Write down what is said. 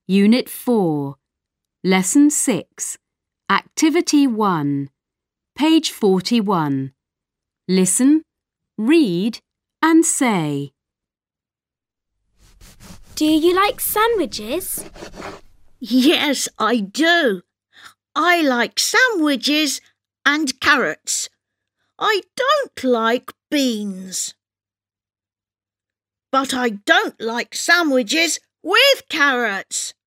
Unit 4, Lesson 6, Activity 1, page 41. Listen, read and say. Do you like sandwiches? Yes, I do. I like sandwiches and carrots. I don't like beans. But I don't like sandwiches with carrots.